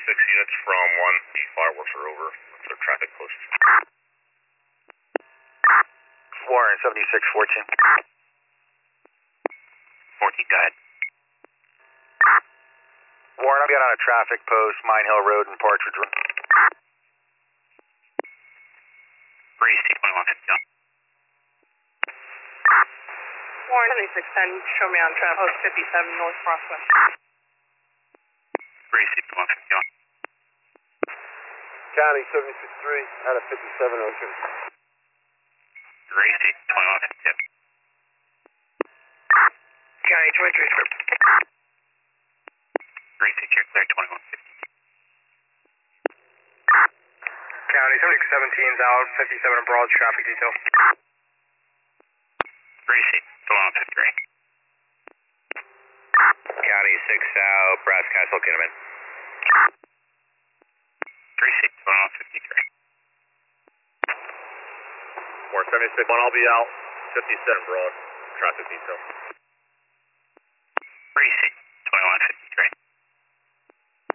units from 1. The fireworks are over. Looks like traffic close. Warren, 7614. 14, go ahead. Warren, I've got on a traffic post, Mine Hill Road and Partridge Road. Breeze, 2151. Warren, 7610, show me on traffic post 57 North Prospect. Breeze, 2151. County 76-3 out of 57 Ocean. Breeze, 2152. County 23 script. Breeze, you're clear, 2150. County 7617's out, 57 abroad, traffic detail. Breeze, 2153. County 6 out, Brass Castle, Kinnaman. Breeze, 2153. Warren 76, 1, I'll be out. 57 broad. Traffic detail.